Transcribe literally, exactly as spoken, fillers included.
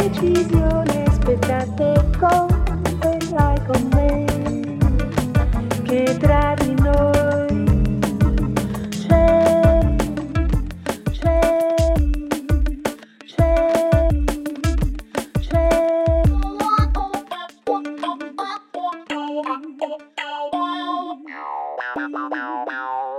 decisione, aspettate converrai con me che tra di noi c'è, c'è, c'è, c'è.